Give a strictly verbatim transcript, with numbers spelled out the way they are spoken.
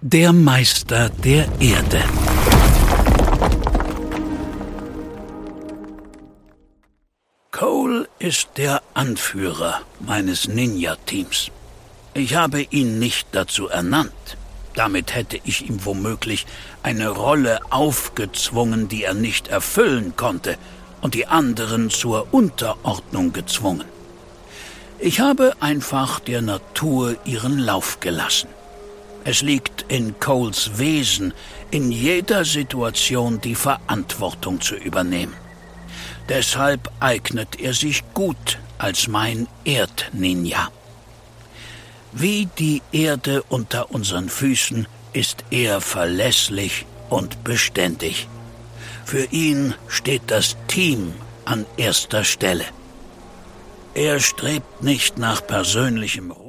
Der Meister der Erde. Cole ist der Anführer meines Ninja-Teams. Ich habe ihn nicht dazu ernannt. Damit hätte ich ihm womöglich eine Rolle aufgezwungen, die er nicht erfüllen konnte, und die anderen zur Unterordnung gezwungen. Ich habe einfach der Natur ihren Lauf gelassen. Es liegt in Coles Wesen, in jeder Situation die Verantwortung zu übernehmen. Deshalb eignet er sich gut als mein Erd-Ninja. Wie die Erde unter unseren Füßen ist er verlässlich und beständig. Für ihn steht das Team an erster Stelle. Er strebt nicht nach persönlichem Ruhm.